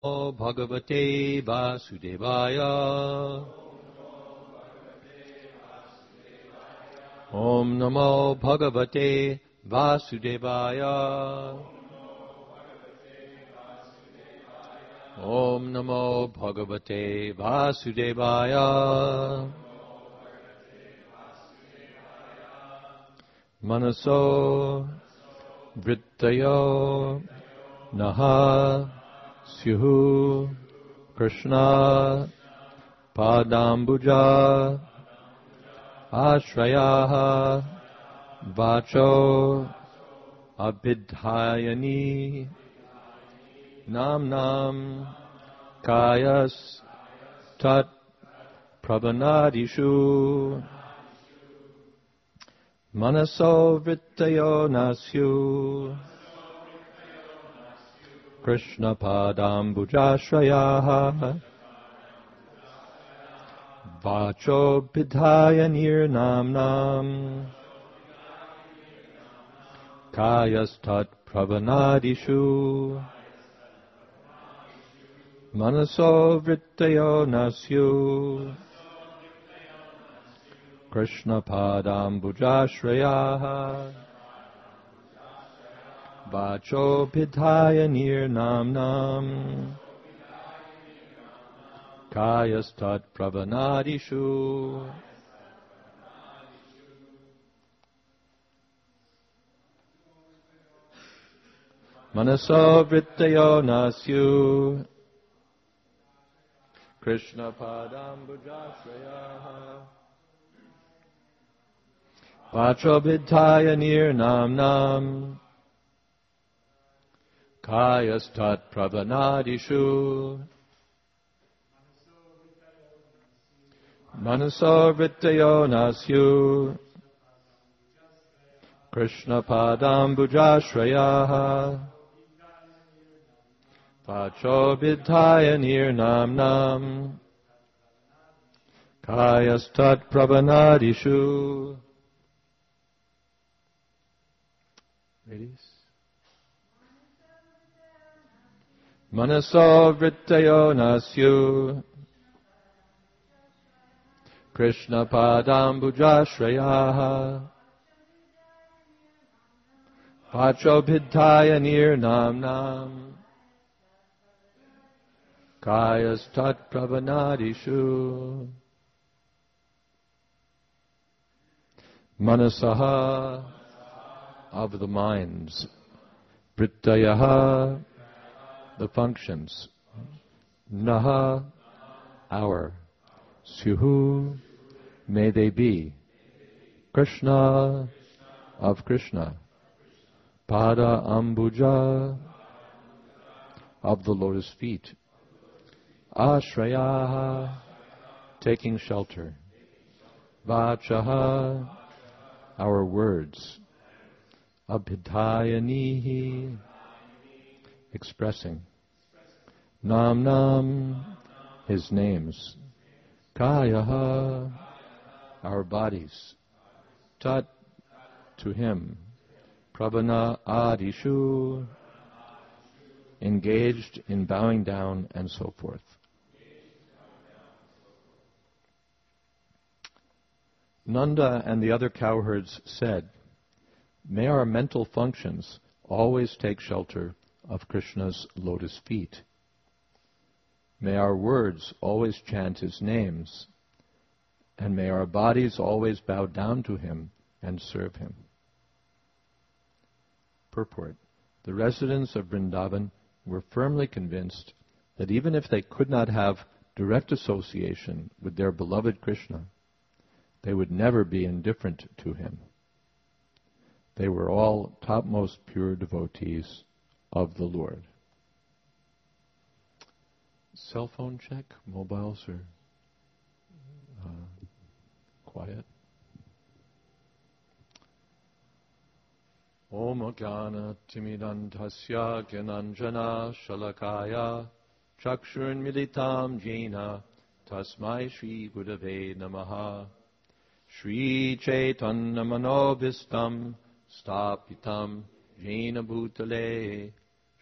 Bhagavate Vasudevaya. Om Namo Bhagavate Vasudevaya. Om Namo Bhagavate Vasudevaya. Manaso Vrittayo Naha Syuhu Krishna Padambuja Ashrayaha Vacho Abhidhayani Nam Kayas Tat Prabhanadishu Manaso Vrittayo Nasyu Krishna Padambujashrayaha Vacho Bidhayanir Namnam Kayastat Prabhanadishu Manaso Vrittayo Nasyu Krishna Padambujashrayaha Vacho Bidhayanir Namnam Kayastat Prabhanadishu. Manaso Vrittayo Nasyu Krishna Padambujashrayaha Vacho Bidhayanir Namnam Kayastat Prabhanadishu. Manaso Vrittayo Nasyu Krishna Padambujashrayaha Vacho Bidhayanir Namnam Kayastat Prabhanadishu. Ladies. Manaso Vrittayo Nasyu Krishna Padambujashrayaha Vacho Bidhayanir Namnam Kayastat Prabhanadishu. Manasaha of the minds, Vrittayaha the functions, Naha our, Syuhu may they be, Krishna of Krishna, Pada Ambuja of the lotus feet, Ashrayaha taking shelter, Vachaha our words, Abhidhayanihi expressing, Nam his names, Kayaha our bodies, Tat to him, Prabhana Adishu engaged in bowing down and so forth. Nanda and the other cowherds said, may our mental functions always take shelter of Krishna's lotus feet. May our words always chant his names, and may our bodies always bow down to him and serve him. Purport. The residents of Vrindavan were firmly convinced that even if they could not have direct association with their beloved Krishna, they would never be indifferent to him. They were all topmost pure devotees of the Lord. Cell phone check? Mobiles are quiet. Om Jnana Timidantasya Gyananjana Shalakaya Chakshurun Militam Jena Tasmai Shri Gurave Namaha Shri Chaitanya Manobhistam Stapitam Jena Bhutale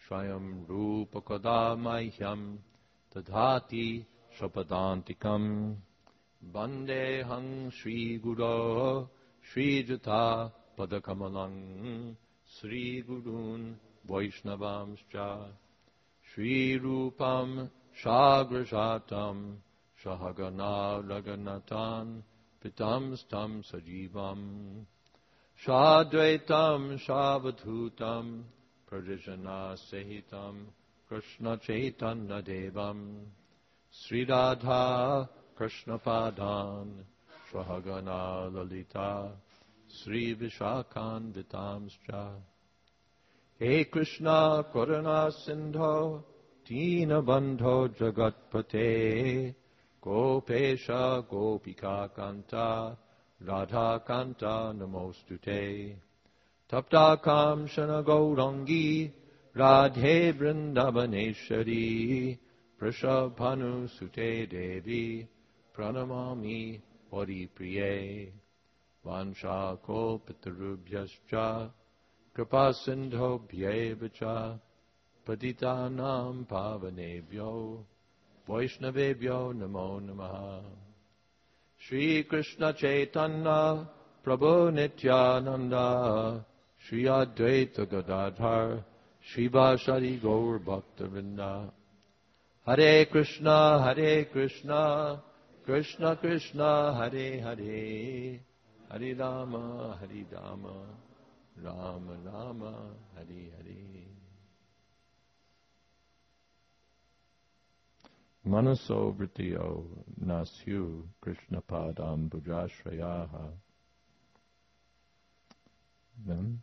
Swayam Rupa Kada Mahyam Tadhati Shapadantikam Bandehang Sri Guru Sri Jata Padakamalang Sri Gurun Vaishnavamscha Sri Rupam Shagrajatam Shahagana Raganatan Pitam Stam Sajivam Shadvaitam Shavadhutam Pradijana Sahitam Krishna Chaitanya Devam Sri Radha Krishna Padan Swahagana Lalita Sri Vishakhan Vitamscha He Krishna Karuna Sindho Dina Bandho Jagatpate Gopesha Gopika Kanta Radha Kanta Namostute Tapta Kamshana Gaurangi Radhe Vrindavaneshwari Prishabhanu Sute Devi Pranamami Hari Priye Vansha Kolpitarubhyascha Kripa Sindho Bhyevacha Patitanam Pavanebhyo Vaishnavebhyo Namo Namaha Shri Krishna Chaitanya Prabhu Nityananda Shri Advaita Gadadhar Shivashari Gaur Bhaktavinda Hare Krishna Krishna Krishna Hare Hare Hare Rama Rama Rama Hare Hare Manaso Vrittiyo Nasyu Krishna Padam Bhujashrayaha. Then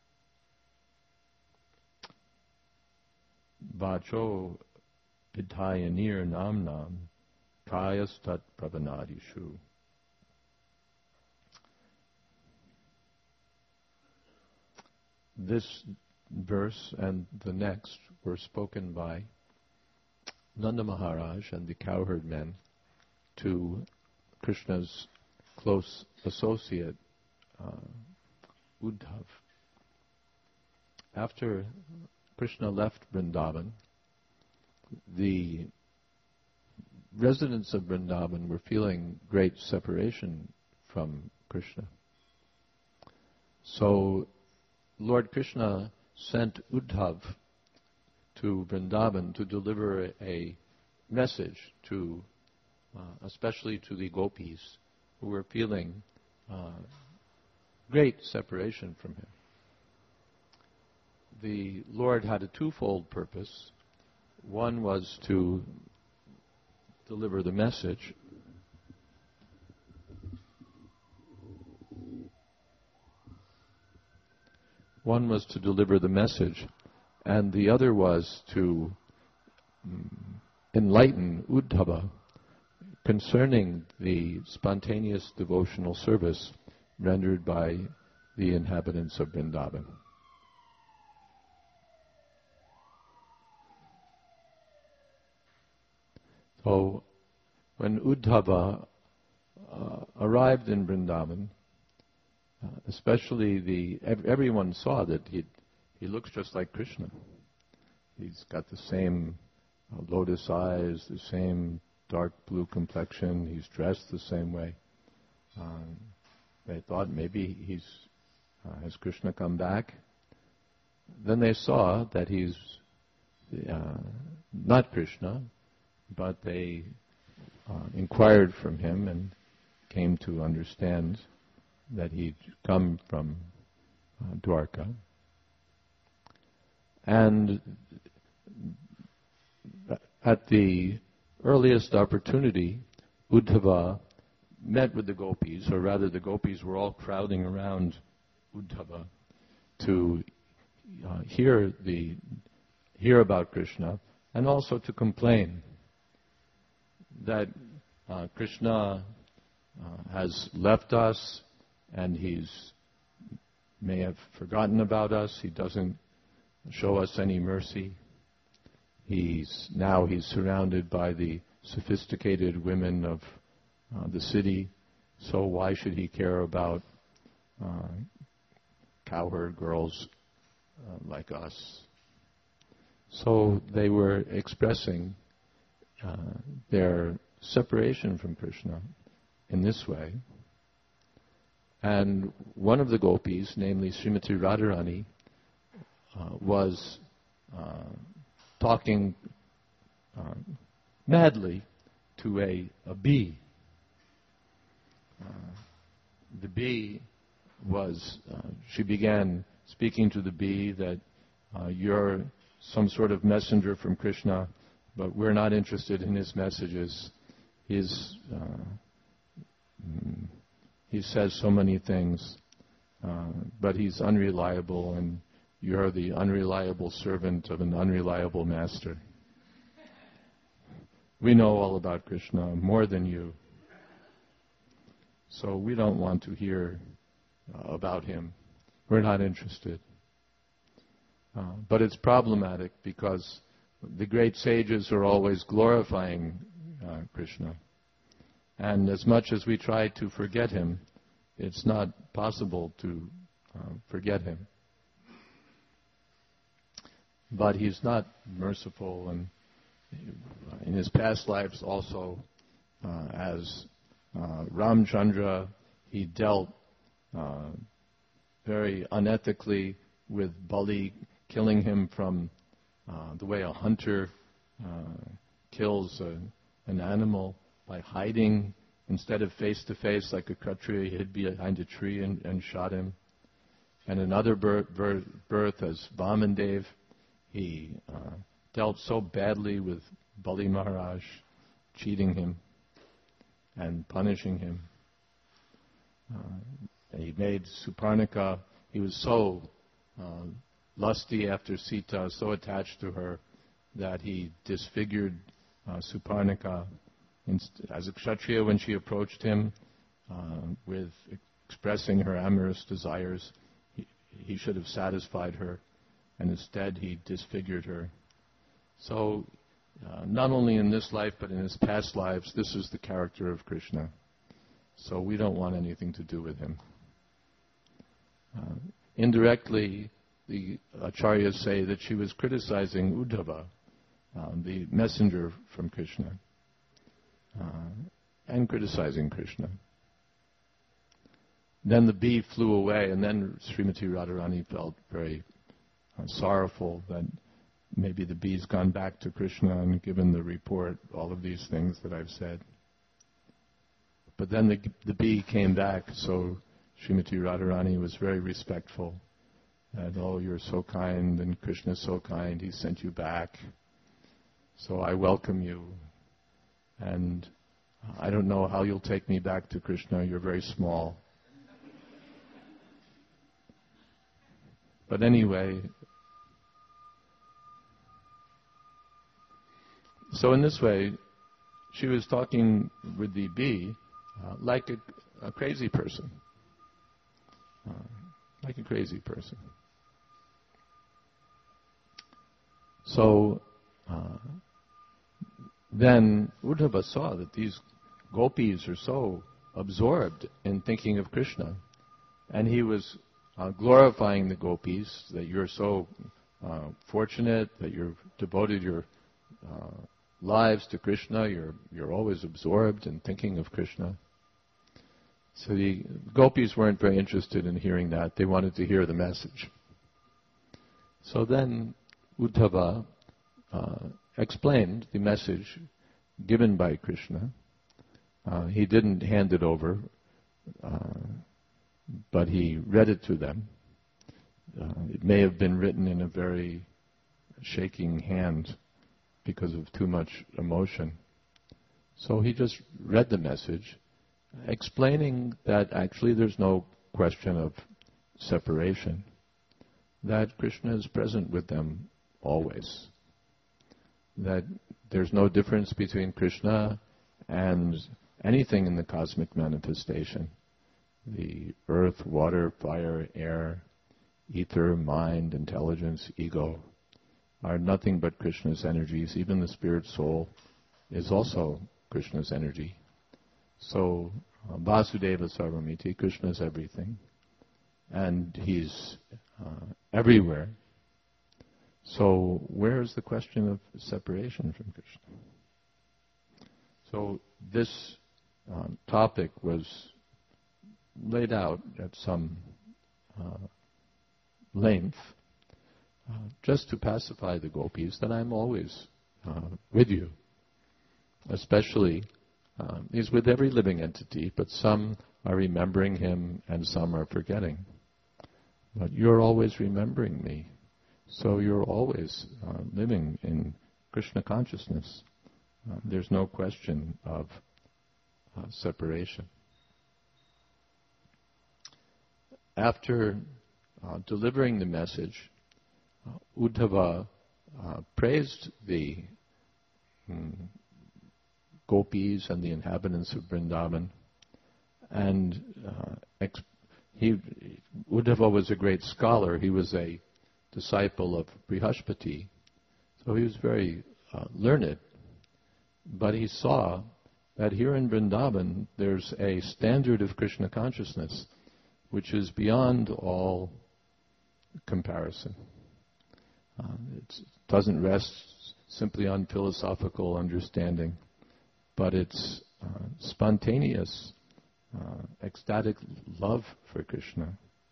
Vacho Vidhayanir Namnam Kayastat Pravanadishu. This verse and the next were spoken by Nanda Maharaj and the cowherd men to Krishna's close associate Uddhav. After Krishna left Vrindavan, the residents of Vrindavan were feeling great separation from Krishna. So Lord Krishna sent Uddhav to Vrindavan to deliver a message to, especially to the gopis who were feeling great separation from him. The Lord had a twofold purpose. One was to deliver the message. One was to deliver the message, and the other was to enlighten Uddhava concerning the spontaneous devotional service rendered by the inhabitants of Vrindavan. So, when Uddhava arrived in Vrindavan, especially everyone saw that he looks just like Krishna. He's got the same lotus eyes, the same dark blue complexion. He's dressed the same way. They thought maybe has Krishna come back? Then they saw that he's not Krishna, but they inquired from him and came to understand that he'd come from Dwarka. And at the earliest opportunity, Uddhava met with the gopis, or rather the gopis were all crowding around Uddhava to hear about Krishna, and also to complain that Krishna has left us and may have forgotten about us. He doesn't show us any mercy. He's surrounded by the sophisticated women of the city, so why should he care about cowherd girls like us? So they were expressing their separation from Krishna in this way. And one of the gopis, namely Srimati Radharani, was talking madly to a bee. The bee was, she began speaking to the bee that you're some sort of messenger from Krishna, but we're not interested in his messages. He says so many things, but he's unreliable, and you're the unreliable servant of an unreliable master. We know all about Krishna, more than you. So we don't want to hear about him. We're not interested. But it's problematic because the great sages are always glorifying Krishna. And as much as we try to forget him, it's not possible to forget him. But he's not merciful, and in his past lives also, as Ramchandra, he dealt very unethically with Bali, killing him from the way a hunter kills an animal by hiding. Instead of face-to-face like a Kshatriya, he hid behind a tree and shot him. And another birth as Vamandev, he dealt so badly with Bali Maharaj, cheating him and punishing him. He made Suparnika, he was so lusty after Sita, so attached to her, that he disfigured Suparnika. As a Kshatriya, when she approached him with expressing her amorous desires, he should have satisfied her, and instead he disfigured her. So, not only in this life, but in his past lives, this is the character of Krishna. So we don't want anything to do with him. Indirectly, the acharyas say that she was criticizing Uddhava, the messenger from Krishna, and criticizing Krishna. Then the bee flew away, and then Srimati Radharani felt very sorrowful that maybe the bee's gone back to Krishna and given the report, all of these things that I've said. But then the bee came back, so Srimati Radharani was very respectful. And, oh, you're so kind, and Krishna's so kind, he sent you back. So I welcome you. And I don't know how you'll take me back to Krishna, you're very small. But anyway, so in this way, she was talking with the bee like a crazy person. Like a crazy person. So then Uddhava saw that these gopis are so absorbed in thinking of Krishna, and he was glorifying the gopis, that you're so fortunate, that you've devoted your lives to Krishna, you're always absorbed in thinking of Krishna. So the gopis weren't very interested in hearing that. They wanted to hear the message. So then Uddhava explained the message given by Krishna. He didn't hand it over, but he read it to them. It may have been written in a very shaking hand because of too much emotion. So he just read the message, explaining that actually there's no question of separation, that Krishna is present with them always, that there's no difference between Krishna and anything in the cosmic manifestation. The earth, water, fire, air, ether, mind, intelligence, ego are nothing but Krishna's energies. Even the spirit soul is also Krishna's energy. So, Vasudeva Sarvamiti, Krishna is everything. And he's everywhere. So where is the question of separation from Krishna? So this topic was laid out at some length just to pacify the gopis that I'm always with you. Especially, he's with every living entity, but some are remembering him and some are forgetting. But you're always remembering me. So you're always living in Krishna consciousness. There's no question of separation. After delivering the message, Uddhava praised the gopis and the inhabitants of Vrindavan, and Uddhava was a great scholar. He was a disciple of Brihaspati, so he was very learned. But he saw that here in Vrindavan there's a standard of Krishna consciousness which is beyond all comparison. It doesn't rest simply on philosophical understanding, but it's spontaneous, ecstatic love for Krishna,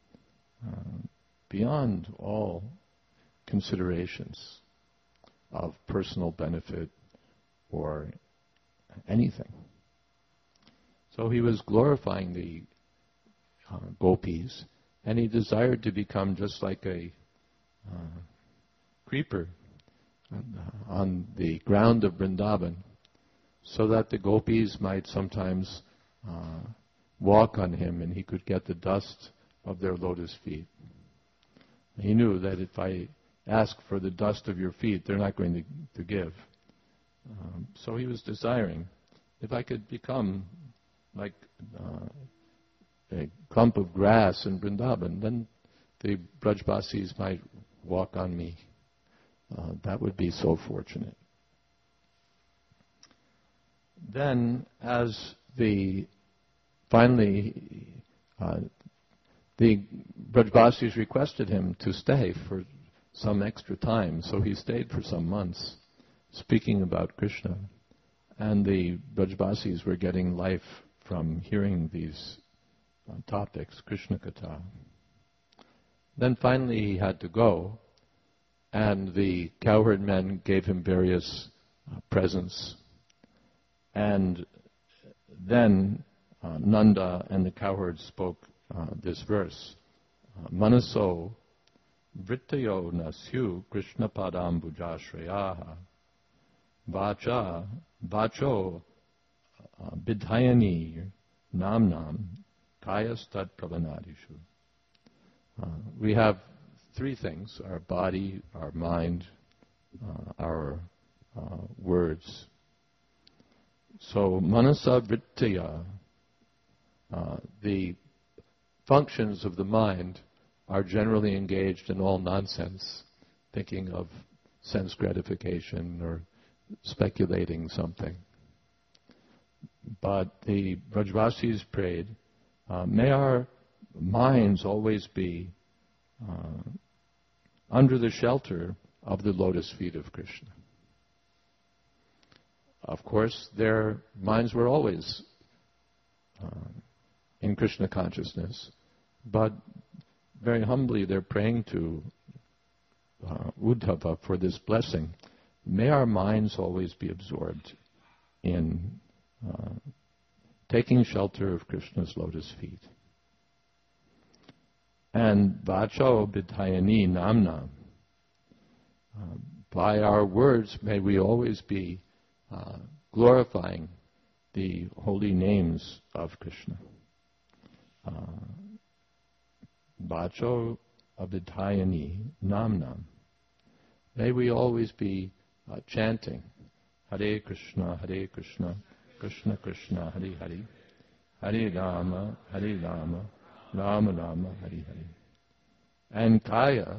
beyond all considerations of personal benefit or anything. So he was glorifying the gopis, and he desired to become just like a creeper on the ground of Vrindavan, so that the gopis might sometimes walk on him and he could get the dust of their lotus feet. He knew that if I ask for the dust of your feet, they're not going to give. So he was desiring, if I could become like a clump of grass in Vrindavan, then the Brajbasis might walk on me. That would be so fortunate. Then, as finally the Brajbasis requested him to stay for some extra time, so he stayed for some months, speaking about Krishna. And the Brajbasis were getting life from hearing these topics, Krishna Katha. Then finally he had to go, and the cowherd men gave him various presents. And then Nanda and the cowherds spoke this verse, Manaso vrittayo nasyu Krishna padambujashrayaha vacho bidhayani namnam kayastat pravanadishu. We have three things: our body, our mind, our words. So manasa vrittaya, the functions of the mind are generally engaged in all nonsense, thinking of sense gratification or speculating something. But the Brajvasis prayed, may our minds always be under the shelter of the lotus feet of Krishna. Of course, their minds were always in Krishna consciousness, but very humbly they're praying to Uddhava for this blessing. May our minds always be absorbed in taking shelter of Krishna's lotus feet. And vacho bidhayani namna, by our words may we always be glorifying the holy names of Krishna. Vacho abhidhayani namnam. May we always be chanting Hare Krishna, Krishna Krishna, Hare Hare, Hare Rama, Rama Rama, Hare Hare. And kaya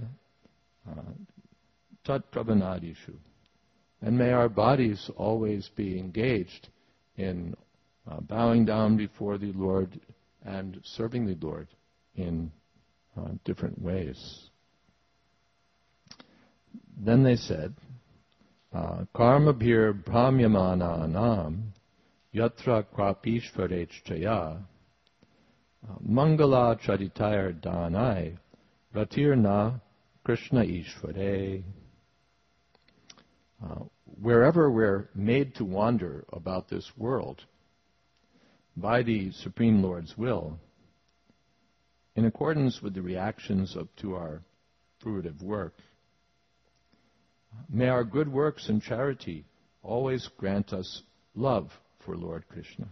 tat pravanadishu. And may our bodies always be engaged in bowing down before the Lord and serving the Lord in different ways. Then they said, Karmabhir Brahmyamananam Yatra Krapishvarechchaya Mangala Charitayar Danai Ratirna Krishna Ishvare. Wherever we're made to wander about this world by the Supreme Lord's will, in accordance with the reactions to our fruitive work, may our good works and charity always grant us love for Lord Krishna.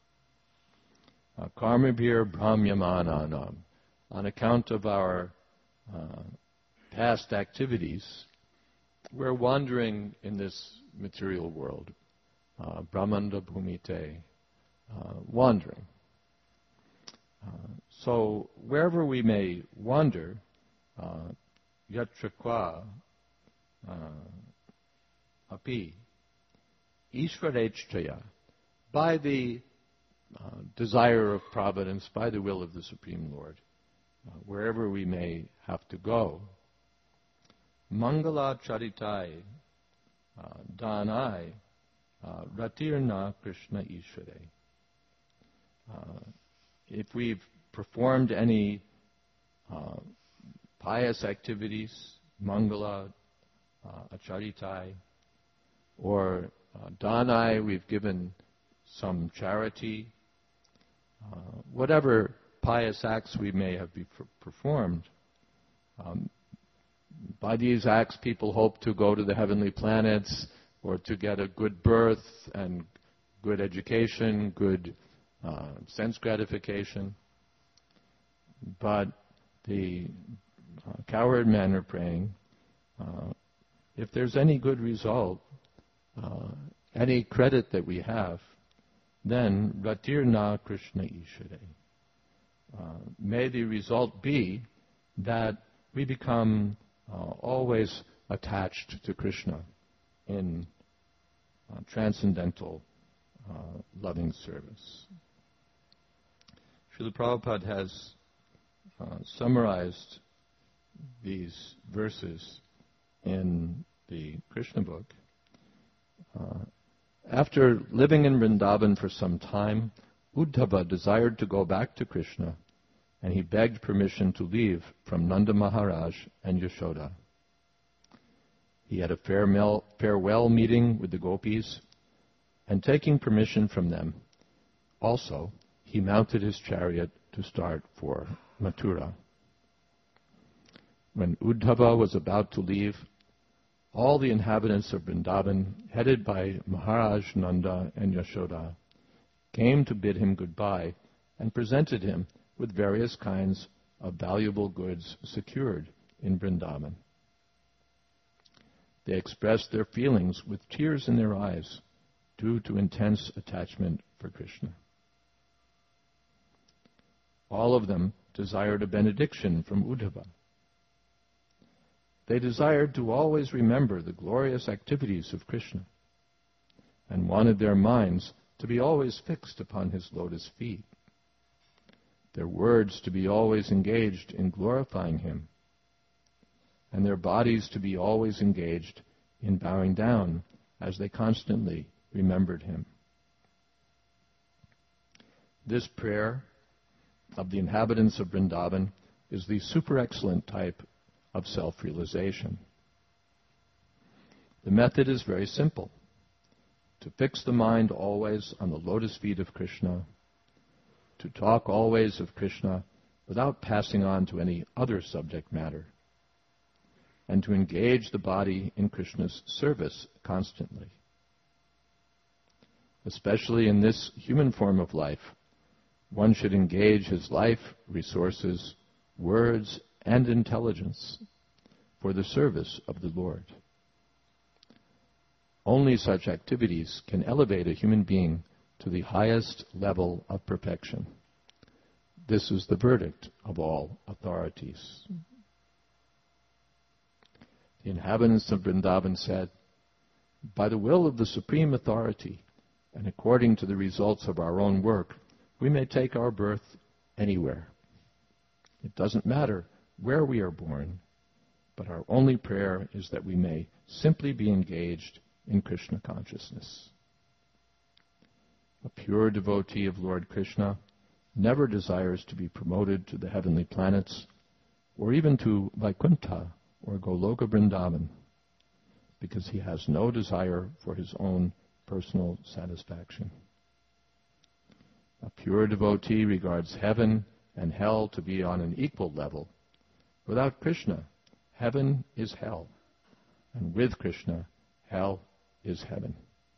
Karmabhir Brahmyamananam. On account of our past activities, we're wandering in this material world. Brahmanda Bhumite. Wandering. So wherever we may wander, Yatra api Ishvarechchaya, by the desire of providence, by the will of the Supreme Lord, wherever we may have to go. Mangala Charitai Danai Ratirna Krishna Ishvare. If we've performed any pious activities, Mangala Acharitai, or Danai, we've given some charity, whatever pious acts we may have performed, by these acts people hope to go to the heavenly planets or to get a good birth and good education, good sense gratification. But the cowherd men are praying, if there's any good result, any credit that we have, then Ratirna Krishna Ishvare. May the result be that we become always attached to Krishna in transcendental loving service. Srila Prabhupada has summarized these verses in the Krishna book. After living in Vrindavan for some time, Uddhava desired to go back to Krishna, and he begged permission to leave from Nanda Maharaj and Yashoda. He had a farewell meeting with the gopis, and taking permission from them, also, he mounted his chariot to start for Mathura. When Uddhava was about to leave, all the inhabitants of Vrindavan, headed by Maharaj Nanda and Yashoda, came to bid him goodbye and presented him with various kinds of valuable goods secured in Vrindavan. They expressed their feelings with tears in their eyes due to intense attachment for Krishna. All of them desired a benediction from Uddhava. They desired to always remember the glorious activities of Krishna and wanted their minds to be always fixed upon his lotus feet, their words to be always engaged in glorifying him, and their bodies to be always engaged in bowing down as they constantly remembered him. This prayer of the inhabitants of Vrindavan is the super excellent type of self-realization. The method is very simple: to fix the mind always on the lotus feet of Krishna, to talk always of Krishna without passing on to any other subject matter, and to engage the body in Krishna's service constantly. Especially in this human form of life, one should engage his life, resources, words, and intelligence for the service of the Lord. Only such activities can elevate a human being to the highest level of perfection. This is the verdict of all authorities. The inhabitants of Vrindavan said, by the will of the Supreme Authority, and according to the results of our own work, we may take our birth anywhere. It doesn't matter where we are born, but our only prayer is that we may simply be engaged in Krishna consciousness. A pure devotee of Lord Krishna never desires to be promoted to the heavenly planets or even to Vaikuntha or Goloka Vrindavan, because he has no desire for his own personal satisfaction. A pure devotee regards heaven and hell to be on an equal level. Without Krishna, heaven is hell, and with Krishna, hell is heaven.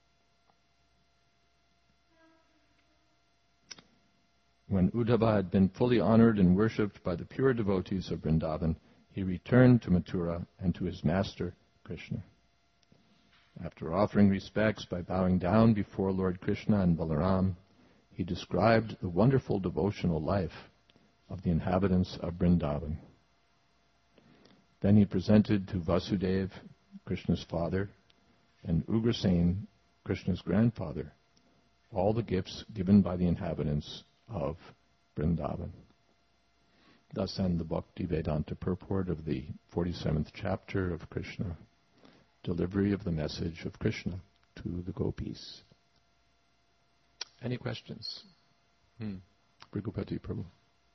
When Uddhava had been fully honored and worshipped by the pure devotees of Vrindavan, he returned to Mathura and to his master, Krishna. After offering respects by bowing down before Lord Krishna and Balaram, he described the wonderful devotional life of the inhabitants of Vrindavan. Then he presented to Vasudeva, Krishna's father, and Ugrasen, Krishna's grandfather, all the gifts given by the inhabitants of Vrindavan. Thus end the Bhakti Vedanta purport of the 47th chapter of Krishna, delivery of the message of Krishna to the gopis. Any questions? Brigupati Prabhu.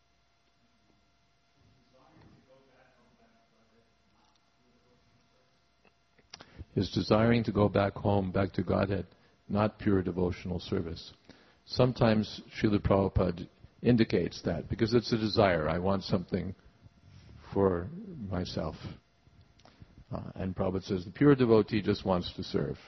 Is desiring to go back home, back to Godhead, not pure devotional service. Sometimes Srila Prabhupada indicates that, because it's a desire. I want something for myself. And Prabhupada says the pure devotee just wants to serve.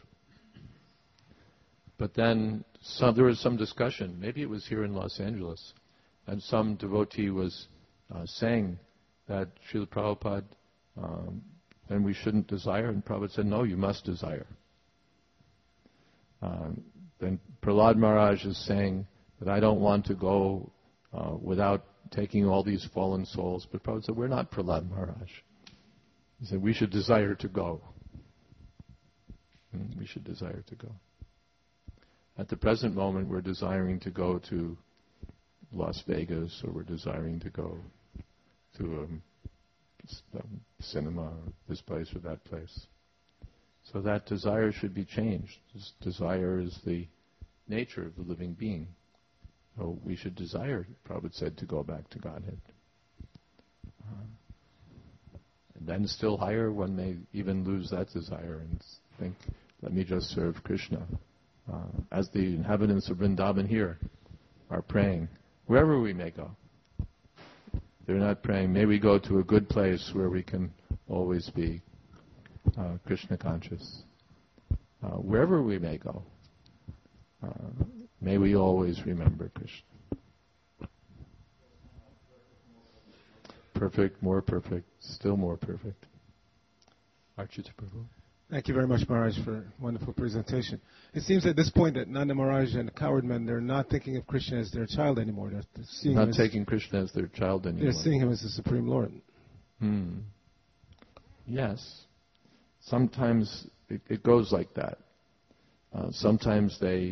But then there was some discussion, maybe it was here in Los Angeles, and some devotee was saying that Srila Prabhupada, then we shouldn't desire, and Prabhupada said, no, you must desire. Then Prahlad Maharaj is saying that I don't want to go without taking all these fallen souls. But Prabhupada said, we're not Prahlad Maharaj. He said, we should desire to go. We should desire to go. At the present moment, we're desiring to go to Las Vegas, or we're desiring to go to a cinema, or this place or that place. So that desire should be changed. This desire is the nature of the living being. So we should desire, Prabhupada said, to go back to Godhead. And then still higher, one may even lose that desire and think, let me just serve Krishna. As the inhabitants of Vrindavan here are praying, wherever we may go. They're not praying, may we go to a good place where we can always be Krishna conscious. Wherever we may go, may we always remember Krishna. Perfect, more perfect, still more perfect. Archita Prabhu. Thank you very much, Maharaj, for a wonderful presentation. It seems at this point that Nanda Maharaj and the coward men, they're not thinking of Krishna as their child anymore. They're seeing not taking Krishna as their child anymore. They're seeing him as the Supreme Lord. Yes. Sometimes it goes like that. Sometimes they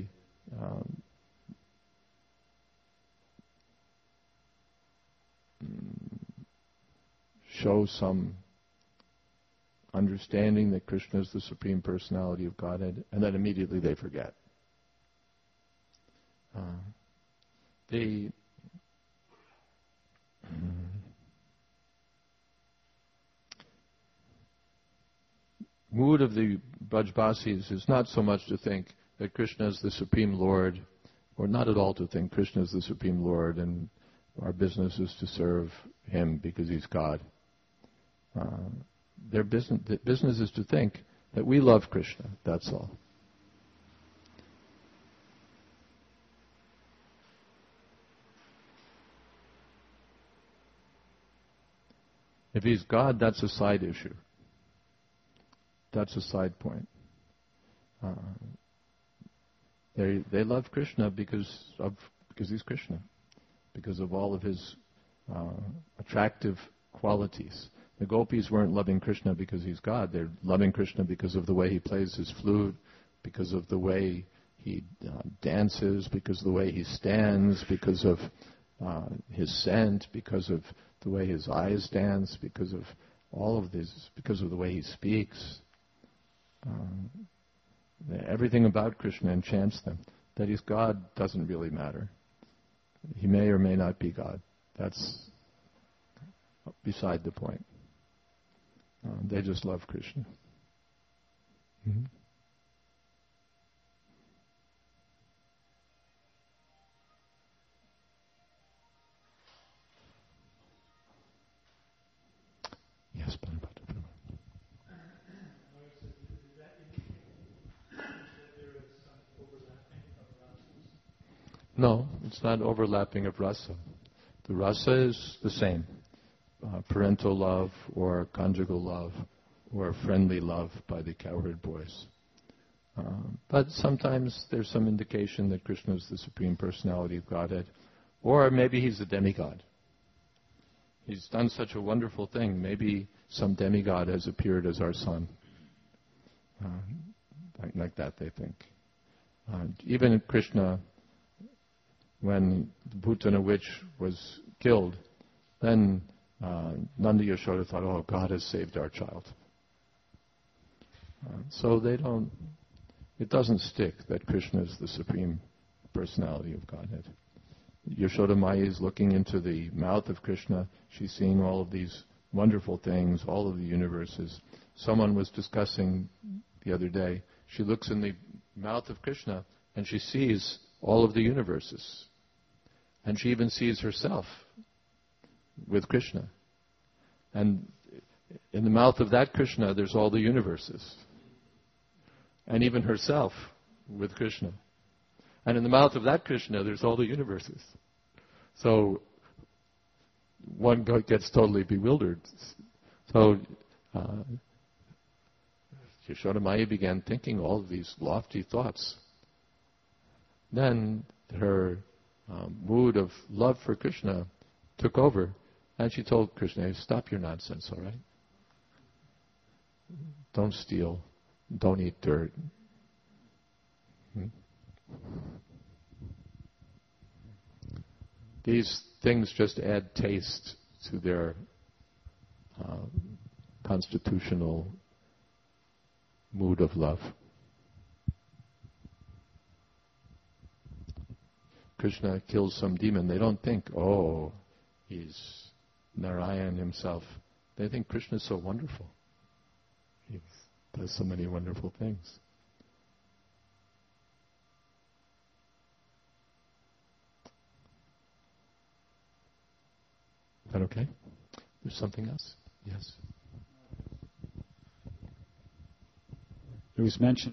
show some understanding that Krishna is the Supreme Personality of Godhead, and then immediately they forget. The mood of the Brajbasis is not so much to think that Krishna is the Supreme Lord, or not at all to think Krishna is the Supreme Lord and our business is to serve Him because He's God. Their business is to think that we love Krishna, that's all. If He's God, that's a side issue. That's a side point. They love Krishna because He's Krishna, because of all of His attractive qualities. The gopis weren't loving Krishna because He's God. They're loving Krishna because of the way He plays His flute, because of the way He dances, because of the way He stands, because of His scent, because of the way His eyes dance, because of all of this, because of the way he speaks. Everything about Krishna enchants them. That he's God doesn't really matter. He may or may not be God. That's beside the point. They just love Krishna. Mm-hmm. Yes, Bhante. No, it's not overlapping of rasa. The rasa is the same. Parental love or conjugal love or friendly love by the cowherd boys. But sometimes there's some indication that Krishna is the Supreme Personality of Godhead. Or maybe he's a demigod. He's done such a wonderful thing. Maybe some demigod has appeared as our son. Like that, they think. Even Krishna, when the Putana witch was killed, then Nanda Yashoda thought, oh, God has saved our child. So it doesn't stick that Krishna is the Supreme Personality of Godhead. Yashoda Maya is looking into the mouth of Krishna. She's seeing all of these wonderful things, all of the universes. Someone was discussing the other day, she looks in the mouth of Krishna and she sees all of the universes. And she even sees herself with Krishna. And in the mouth of that Krishna, there's all the universes. And even herself with Krishna. And in the mouth of that Krishna, there's all the universes. So one gets totally bewildered. So Yashoda Maya began thinking all of these lofty thoughts. Then her mood of love for Krishna took over, and she told Krishna, stop your nonsense, all right? Don't steal. Don't eat dirt. These things just add taste to their constitutional mood of love. Krishna kills some demon. They don't think, oh, he's Narayan himself. They think Krishna is so wonderful. He does so many wonderful things. Is that okay? There's something else? Yes. It was mentioned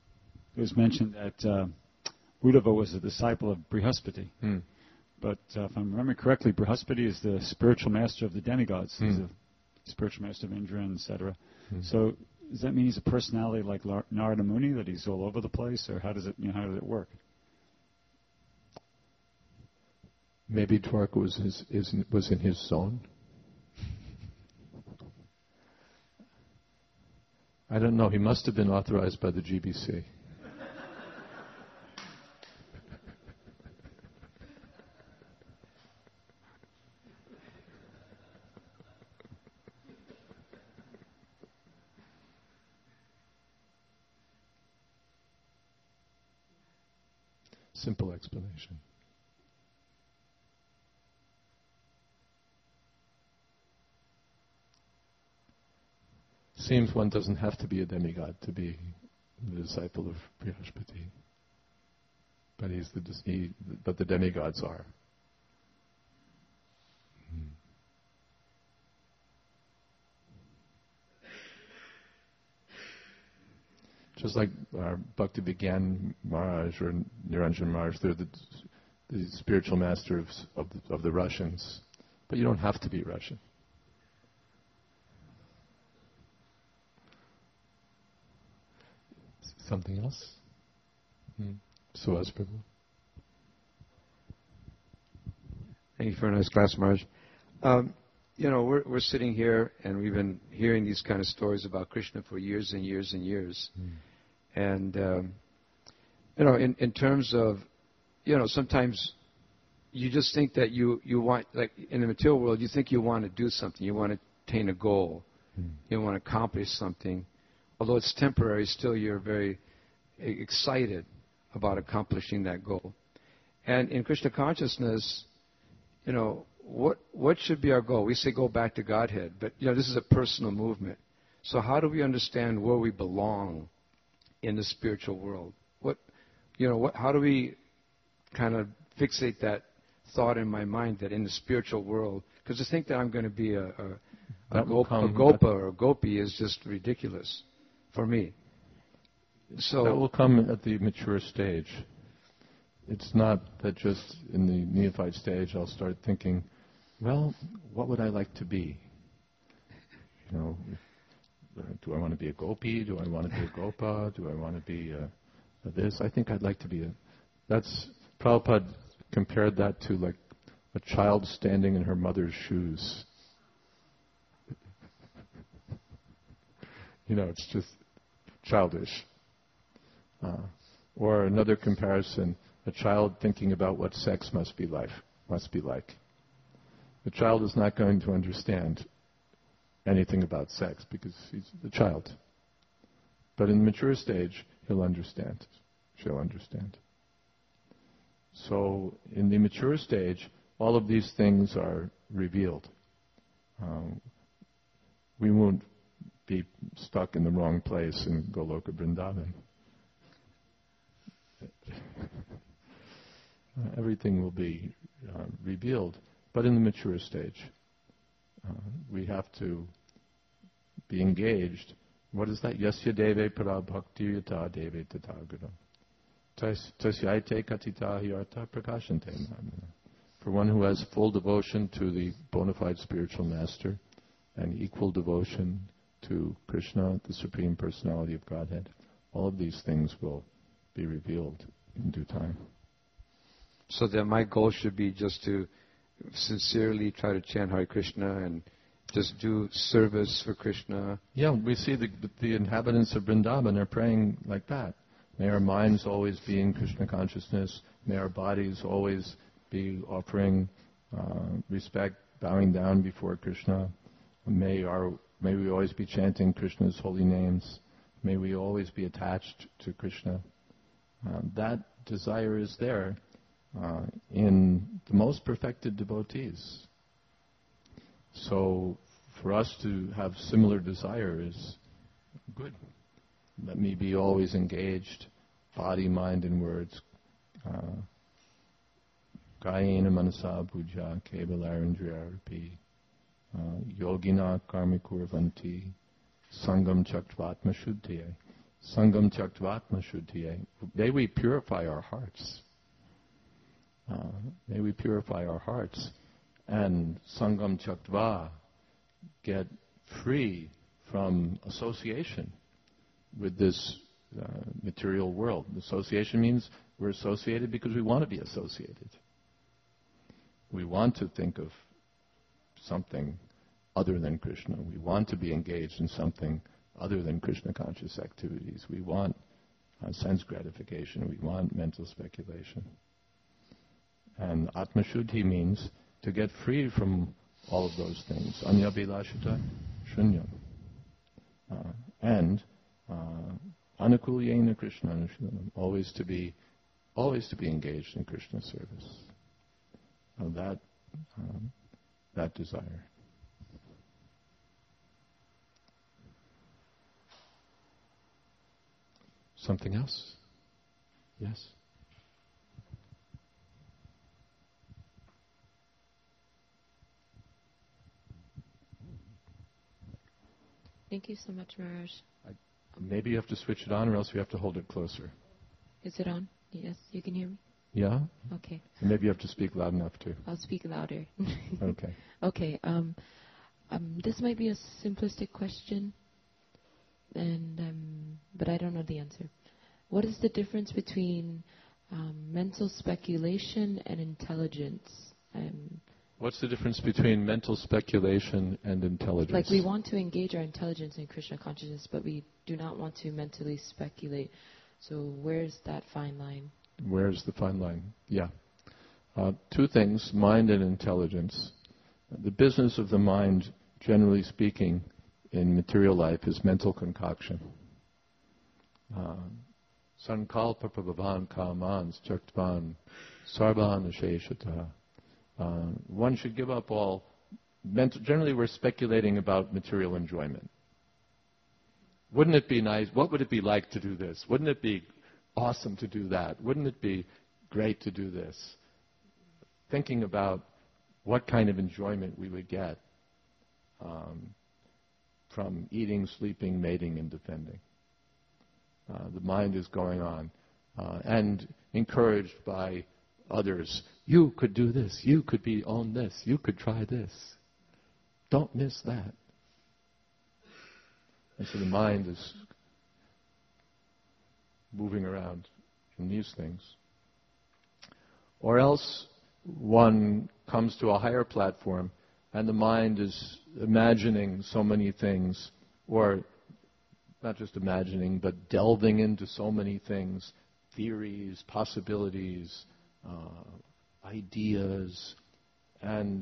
that Uddhava was a disciple of Brihaspati. But if I'm remembering correctly, Brihaspati is the spiritual master of the demigods. He's the spiritual master of Indra, etc. So does that mean he's a personality like Narada Muni, that he's all over the place, or how does it work? Maybe Dwarka was in his zone. I don't know. He must have been authorized by the GBC. Simple explanation. Seems one doesn't have to be a demigod to be the disciple of Brihaspati. But but the demigods are. Just like Bhakti Vigyan Maharaj or Niranjan Maharaj, they're the spiritual master of the Russians. But you don't have to be Russian. Something else? Suhas Prabhu. Thank you for a nice class, Maharaj. We're sitting here and we've been hearing these kind of stories about Krishna for years and years and years. And, in terms of, sometimes you just think that you want, like in the material world, you think you want to do something, you want to attain a goal. You want to accomplish something. Although it's temporary, still you're very excited about accomplishing that goal. And in Krishna consciousness, what should be our goal? We say go back to Godhead, but this is a personal movement. So how do we understand where we belong in the spiritual world? How do we kind of fixate that thought in my mind that in the spiritual world, because to think that I'm going to be a gopa or a gopi is just ridiculous for me. So that will come at the mature stage. It's not that just in the neophyte stage I'll start thinking, well, what would I like to be? Do I want to be a gopi? Do I want to be a gopa? Do I want to be this? I think I'd like to be Prabhupada compared that to like a child standing in her mother's shoes. It's just childish. Or another comparison, a child thinking about what sex must be like. The child is not going to understand anything about sex because he's a child. But in the mature stage, he'll understand. She'll understand. So in the mature stage, all of these things are revealed. We won't be stuck in the wrong place in Goloka Vrindavan. Everything will be revealed, but in the mature stage. We have to be engaged. What is that? Yasya deve para bhakti yata deve tatagata. Tasyaite katita hyarta prakashante. For one who has full devotion to the bona fide spiritual master and equal devotion to Krishna, the Supreme Personality of Godhead, all of these things will be revealed in due time. So that my goal should be just to sincerely try to chant Hare Krishna and just do service for Krishna. Yeah, we see the inhabitants of Vrindavan are praying like that. May our minds always be in Krishna consciousness. May our bodies always be offering respect, bowing down before Krishna. May we always be chanting Krishna's holy names. May we always be attached to Krishna. That desire is there in the most perfected devotees. So for us to have similar desire is good. Let me be always engaged, body, mind, and words. Kayena manasa puja kevalarindriyarapi yogina karmikurvanti sangam chaktvatma shuddhiye. Sangam chaktvatma shuddhiye. May we purify our hearts. May we purify our hearts and sangam chaktva, get free from association with this material world. Association means we're associated because we want to be associated. We want to think of something other than Krishna. We want to be engaged in something other than Krishna conscious activities. We want sense gratification. We want mental speculation. And Atma Shuddhi means to get free from all of those things. Anya Bilashita Shunyam. And Anukulyena Krishna Anushilanam. Always to be engaged in Krishna service. That desire. Something else? Yes? Thank you so much, Maharaj. Maybe you have to switch it on or else we have to hold it closer. Is it on? Yes, you can hear me? Yeah? Okay. Maybe you have to speak loud enough too. I'll speak louder. Okay. Okay. This might be a simplistic question, but I don't know the answer. What is the difference between mental speculation and intelligence? What's the difference between mental speculation and intelligence? Like we want to engage our intelligence in Krishna consciousness, but we do not want to mentally speculate. So where's that fine line? Where's the fine line? Yeah. Two things, mind and intelligence. The business of the mind, generally speaking, in material life is mental concoction. Sankalpa prabhavan kaman styaktvan sarvan asheshata. One should give up all mental. Generally, we're speculating about material enjoyment. Wouldn't it be nice? What would it be like to do this? Wouldn't it be awesome to do that? Wouldn't it be great to do this? Thinking about what kind of enjoyment we would get from eating, sleeping, mating, and defending. The mind is going on and encouraged by others. You could do this. You could own this. You could try this. Don't miss that. And so the mind is moving around in these things. Or else one comes to a higher platform and the mind is imagining so many things, or not just imagining, but delving into so many things, theories, possibilities, ideas, and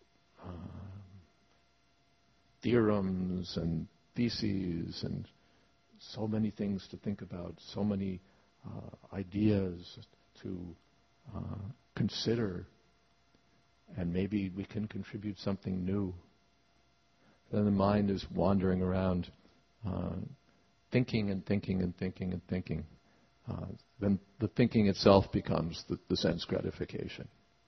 theorems and theses, and so many things to think about, so many ideas to consider, and maybe we can contribute something new. Then the mind is wandering around, thinking and thinking and thinking and thinking. Then the thinking itself becomes the sense gratification.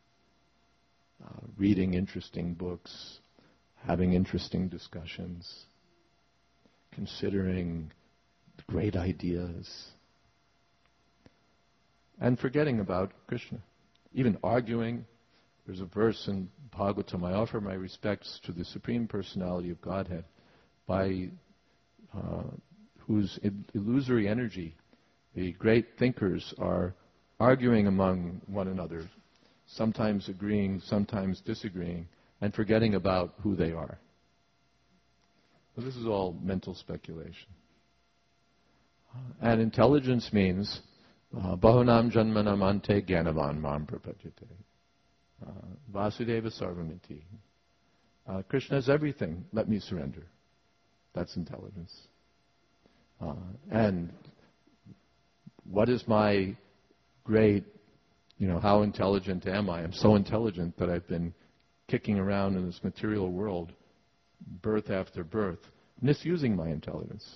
Reading interesting books, having interesting discussions, considering great ideas, and forgetting about Krishna. Even arguing. There's a verse in Bhagavatam, I offer my respects to the Supreme Personality of Godhead, by whose illusory energy the great thinkers are arguing among one another, sometimes agreeing, sometimes disagreeing, and forgetting about who they are. So this is all mental speculation. And intelligence means bahunam janmanam ante gyanavan mam prapadyate. Vasudeva sarvamiti. Krishna is everything. Let me surrender. That's intelligence. And what is my great, how intelligent am I? I'm so intelligent that I've been kicking around in this material world, birth after birth, misusing my intelligence.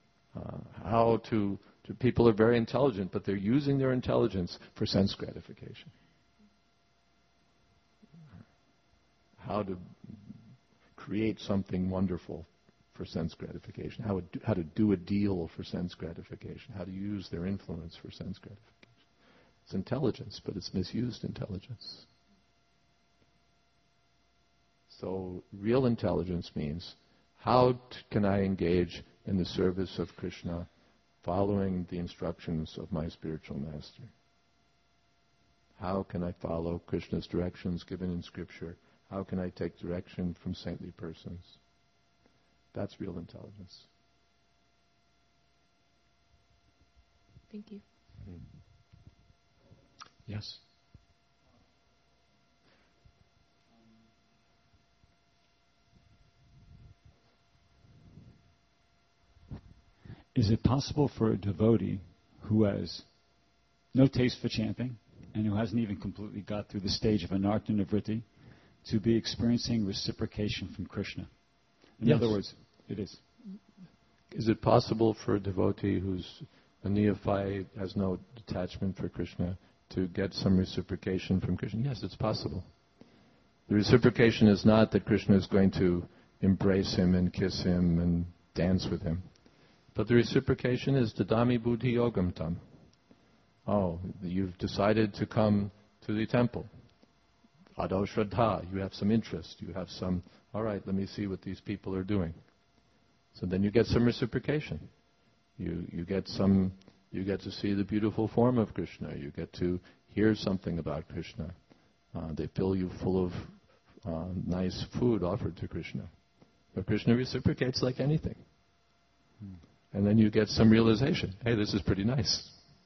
People are very intelligent, but they're using their intelligence for sense gratification. How to create something wonderful for sense gratification, how to do a deal for sense gratification, how to use their influence for sense gratification. It's intelligence, but it's misused intelligence. So real intelligence means, how can I engage in the service of Krishna, following the instructions of my spiritual master? How can I follow Krishna's directions given in Scripture? How can I take direction from saintly persons? That's real intelligence. Thank you. Yes? Is it possible for a devotee who has no taste for chanting and who hasn't even completely got through the stage of anartha nivritti to be experiencing reciprocation from Krishna? In other words, it is. Is it possible for a devotee who's a neophyte, has no attachment for Krishna, to get some reciprocation from Krishna? Yes, it's possible. The reciprocation is not that Krishna is going to embrace him and kiss him and dance with him. But the reciprocation is dadami buddhi yogam tam. Oh, you've decided to come to the temple. Ado shraddha, you have some interest. You have some, all right, let me see what these people are doing. So then you get some reciprocation. You get to see the beautiful form of Krishna. You get to hear something about Krishna. They fill you full of nice food offered to Krishna. But Krishna reciprocates like anything. And then you get some realization. Hey, this is pretty nice.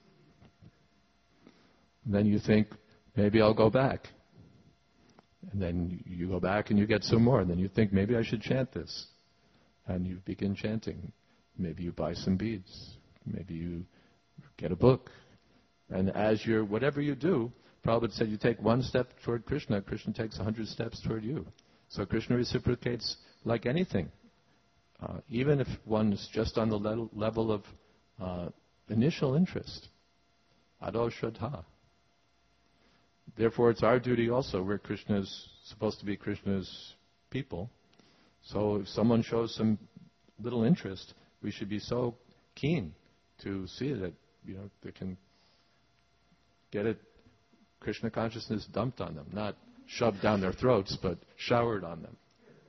And then you think, maybe I'll go back. And then you go back and you get some more. And then you think, maybe I should chant this. and you begin chanting. Maybe you buy some beads. Maybe you get a book. And as you're, whatever you do, Prabhupada said you take one step toward Krishna, Krishna takes 100 steps toward you. So Krishna reciprocates like anything. Even if one is just on the level of initial interest. Ado Shraddha. Therefore, it's our duty also. We're Krishna's, supposed to be Krishna's people. So if someone shows some little interest, we should be so keen to see that, they can get it, Krishna consciousness dumped on them, not shoved down their throats, but showered on them.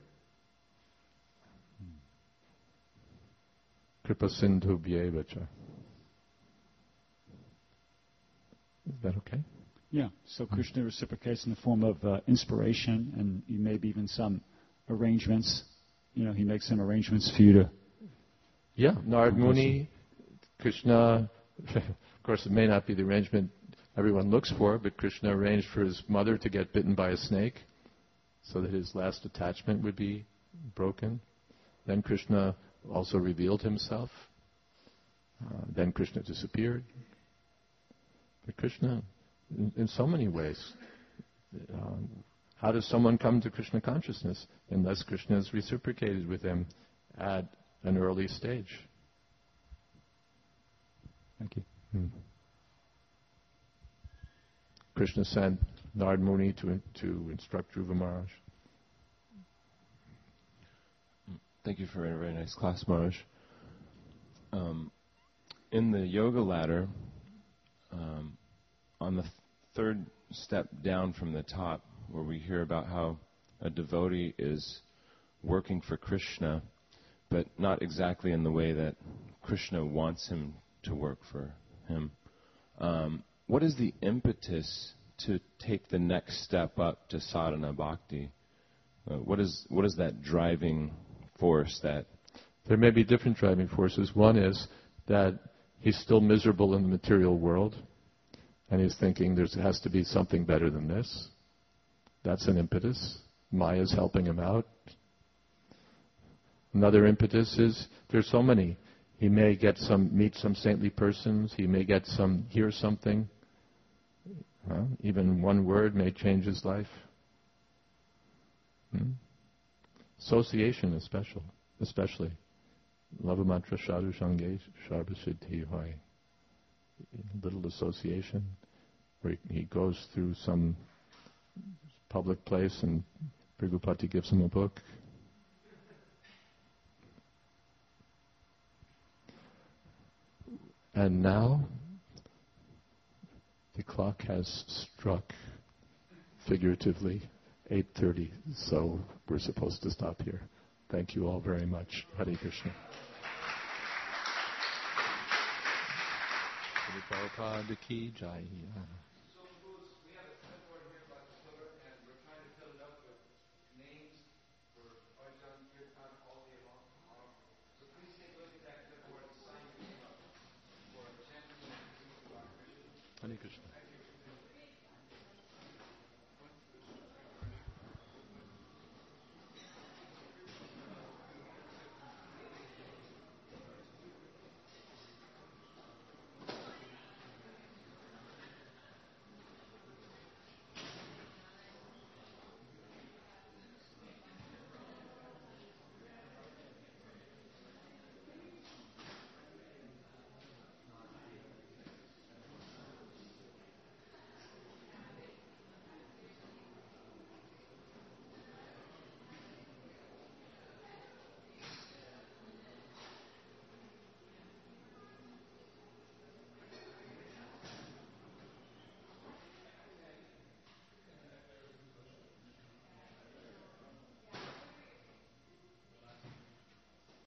Kripa Sindhu Bhyevacha. Is that okay? Yeah, so Krishna reciprocates in the form of inspiration and maybe even some arrangements. He makes some arrangements for you to... Yeah, Narad Muni, Krishna, of course it may not be the arrangement everyone looks for, but Krishna arranged for his mother to get bitten by a snake so that his last attachment would be broken. Then Krishna also revealed himself. Then Krishna disappeared. But Krishna, in so many ways, how does someone come to Krishna consciousness unless Krishna is reciprocated with them at an early stage? Thank you. Krishna sent Narad Muni to instruct Dhruva Maharaj. Thank you for a very nice class, Maharaj. In the yoga ladder, on the third step down from the top, where we hear about how a devotee is working for Krishna, but not exactly in the way that Krishna wants him to work for him. What is the impetus to take the next step up to sadhana bhakti? What is that driving force that... There may be different driving forces. One is that he's still miserable in the material world, and he's thinking there has to be something better than this. That's an impetus. Maya's helping him out. Another impetus is there's so many. He may meet some saintly persons. He may hear something. Even one word may change his life. Association especially. Lavamatra sadhu shange sharva siddhi hoy. Little association where he goes through some public place and Prabhupada gives him a book. And now the clock has struck, figuratively, 8:30, so we're supposed to stop here. Thank you all very much. Hare Krishna. Prabhupada ki jai.